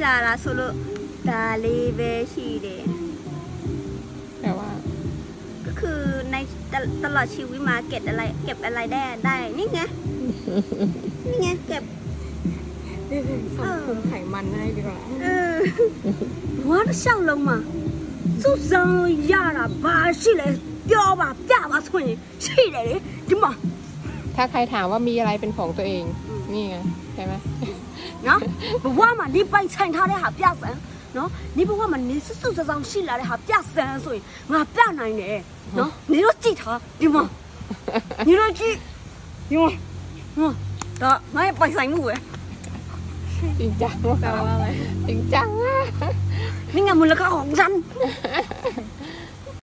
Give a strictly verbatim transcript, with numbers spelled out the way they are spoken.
လာတာဆိုလို့ဒါလေးပဲရှိတယ်แต่ว่าก็คือในตลอดชีวิตมาเก็บอะไรเก็บอะไรได้ได้นี่ไงนี่ไงเก็บทำคุมไขมันได้ดีกว่าเออว่า笑容嘛สุดยอดยาละบ้าสิเลยပြောပါပြပါဆိုရင်ရှိတယ်လေဒီမှာถ้าใครถามว่ามีอะไรเป็นของตัวเองนี่ไงใช่ไหมเนาะบว่ามันนี่ไปใช้ท่าได้หาပြဆန်းเนาะนี่บว่ามันนี่สุดๆซ้ำๆရှိလာတဲ့ဟာပြဆန်းဆိုရင်ငါပြနိုင်တယ်เนาะนี่တို့ကြည့်ထားဒီမှာนี่တို့ကြည့်ဒီမှာဒါငါ့ပိုင်ဆိုင်မှုပဲจริงจังแปลว่าอะไรจริงจังอ่ะนี่ไงมูลค่าของฉัน